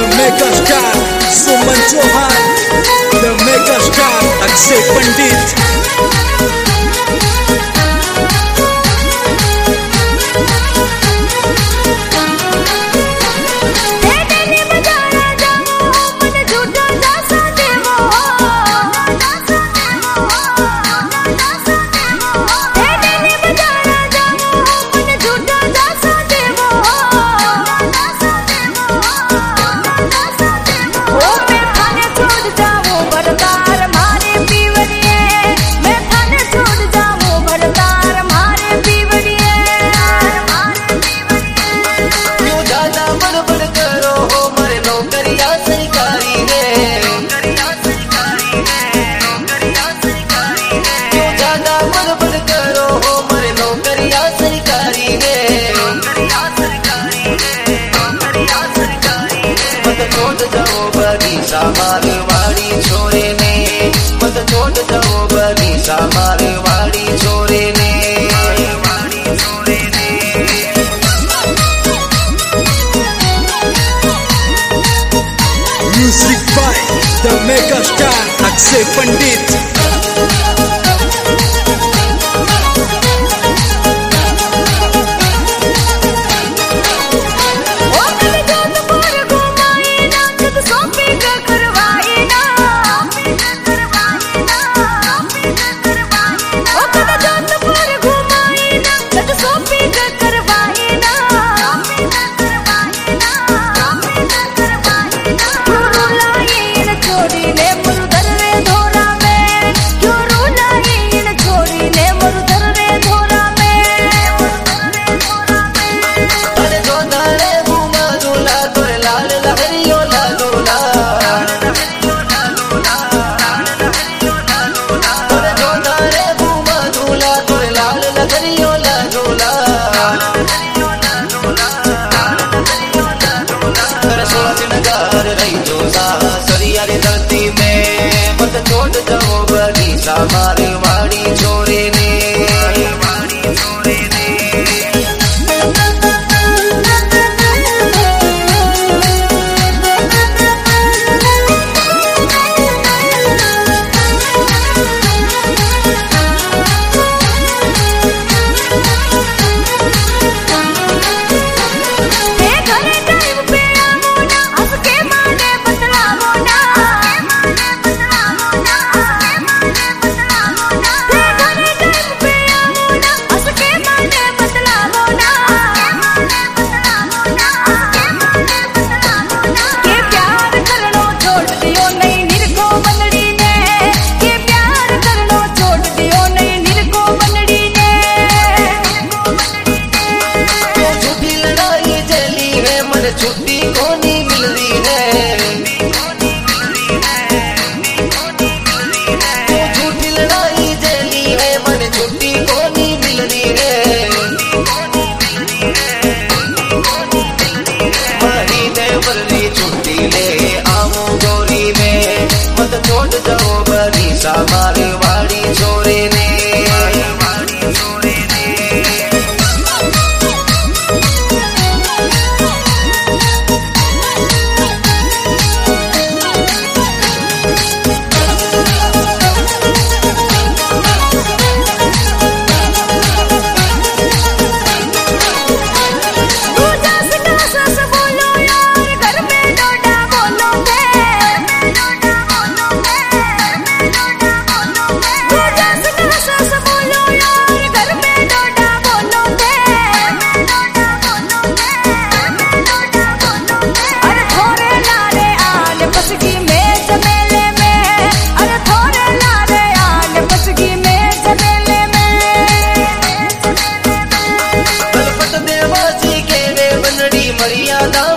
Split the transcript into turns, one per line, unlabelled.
Mega star Suman Chauhan, the mega star Akshay Pandit.
Marwari छोरे ने मत छोड़ जाओ बगीचा मारवाड़ी छोरे ने।
Music by the mega star Akshay Pandit. धरती में मत छोड़ जाओ बगीचा मारवाड़ी छोरे ने। छुट्टी को नहीं मिल रही है, झूठी लड़ाई जली है मन छुट्टी को नहीं मिल रही है। महीने भरी छुट्टी ले आओ गोरी में मत छोड़ जाओ बगीचा मारवाड़ी छोरे ने। मर्यादा